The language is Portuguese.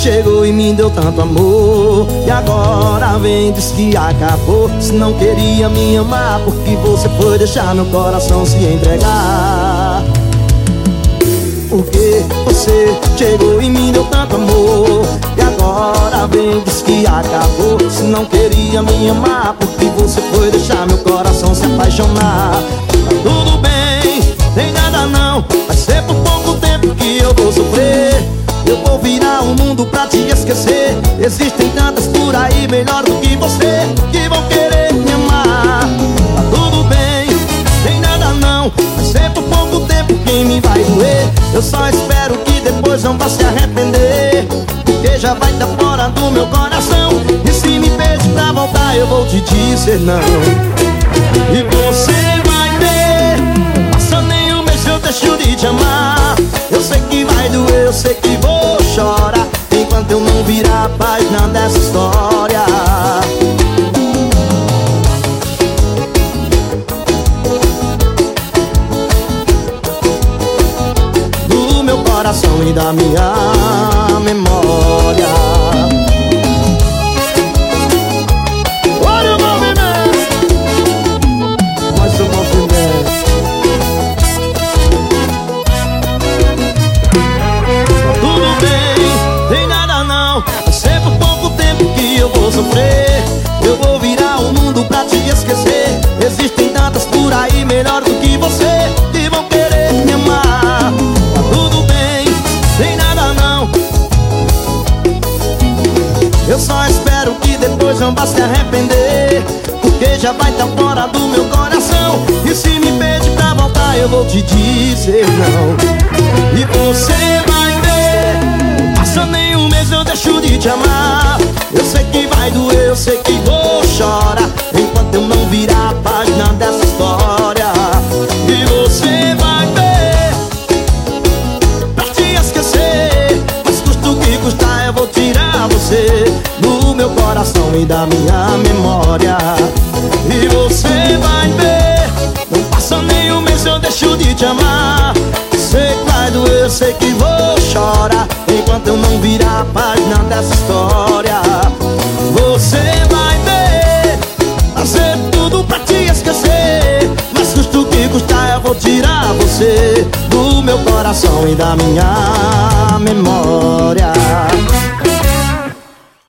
chegou e me deu tanto amor, e agora vem, diz que acabou. Se não queria me amar, porque você foi deixar meu coração se entregar. Porque você chegou e me deu tanto amor, e agora vem, diz que acabou. Se não queria me amar, porque você foi deixar meu coração se apaixonar. Tá tudo bem, tem nada não, vai ser por pouco tempo que eu vou sofrer. Eu vou virar o mundo pra te esquecer. Existem tantas por aí melhor do que você, que vão querer me amar. Tá tudo bem, tem nada não, vai ser por pouco tempo que me vai doer. Eu só espero que depois não vá se arrepender, porque já vai tá fora do meu coração. E se me pede pra voltar, eu vou te dizer não. E você vai ver, não passa nem um mês eu deixo de te amar. Eu sei que vai doer, eu sei que vou chorar, enquanto eu não virar a página dessa história. Do meu coração e da minha memória. Olha o movimento, mostra o movimento. Tudo bem, tem nada não, vai ser por pouco tempo que eu vou sofrer. Eu vou virar o mundo pra te esquecer. Existem tantas por aí melhor do que você, que vão querer me amar. Tá tudo bem, tem nada não, eu só espero que depois não vá se arrepender, porque já vai tá fora do meu coração. E se me pede pra voltar, eu vou te dizer não. E você vai ver, não passa nem um mês eu deixo de te amar. Eu sei que vai doer, eu sei que vou chorar, enquanto eu não virar a página dessa história. E você vai ver, pra te esquecer, mas custa o que custar, eu vou tirar você do meu coração e da minha memória. E você vai ver, não passa nem um mês eu deixo de te amar. Sei que vai doer, eu sei que vou chorar, enquanto eu não virar a página dessa história. Você vai ver, fazer tudo pra te esquecer, mas custa o que custar, eu vou tirar você do meu coração e da minha memória.